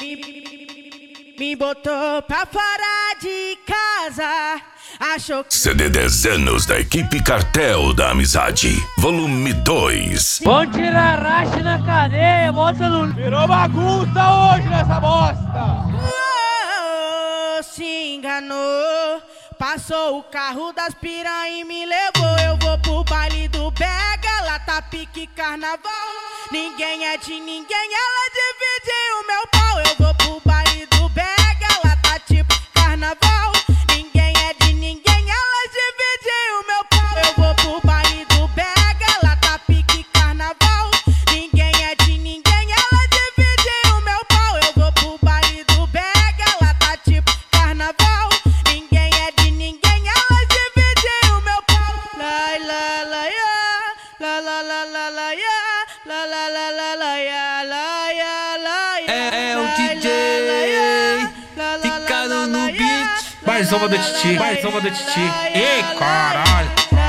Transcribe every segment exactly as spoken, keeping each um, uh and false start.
Me, me botou pra fora de casa, achou que... C D dez anos da equipe Cartel da Amizade, volume dois. Vamos tirar a racha na cadeia, bota no... Virou bagunça hoje nessa bosta. Oh, se enganou, passou o carro das piranha e me levou. Eu vou pro baile do Bega, lá tá pique carnaval. Ninguém é de ninguém, ela divide o meu pau. Eu vou pro baile do Bega, lá tá tipo carnaval. Ninguém é de ninguém, ela divide o meu pau. Eu vou pro baile do Bega, lá tá pique carnaval. Ninguém é de ninguém, ela divide o meu pau. Eu vou pro baile do Bega, lá tá tipo carnaval. Ninguém é de ninguém, ela divide o meu pau. Lai, la, la, ya, la, la, la, la, la, ya. La la la la la ya, la ya, la ya. É, é o D J ficado no beat. Mais uma do Titi, mais uma do Titi. Ei, caralho.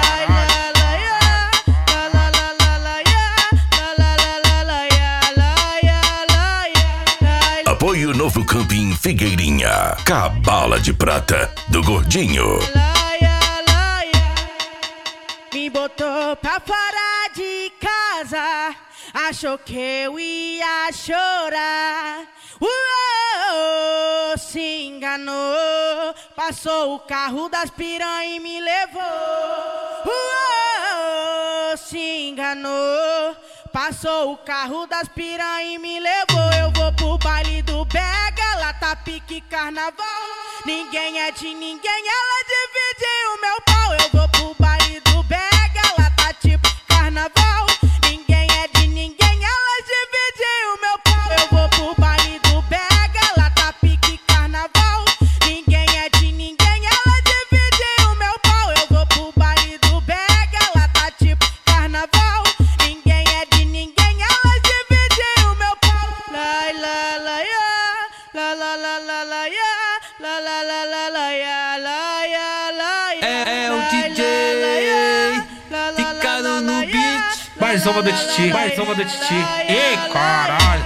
Apoio Novo Camping Figueirinha, Cabala de Prata do Gordinho. Me botou pra fora de casa, achou que eu ia chorar. Uou, se enganou, passou o carro das piranha e me levou. Uou, se enganou, passou o carro das piranha e me levou. Eu vou pro baile do Bega, lá tá pique carnaval. Ninguém é de ninguém, ela divide o meu pau. Eu vou pro baile do Bega, lá tá tipo carnaval. Ninguém é de ninguém, ela divide o meu pau. Eu vou pro baile do Bega, lá tá pique carnaval. Ninguém é de ninguém, ela divide o meu pau. Eu vou pro baile do Bega, lá tá tipo carnaval. Ninguém é de ninguém, ela divide o meu pau. Lai, la, la, ya, la, la, la, la, la, ya. La, la, la, la, la, ya, la, ya, la, ya. É, é o D J ficado no beat. Mais uma do Titi, mais uma do Titi. Ei, caralho.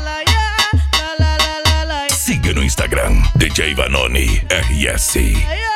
Siga no Instagram, D J Vanoni R S.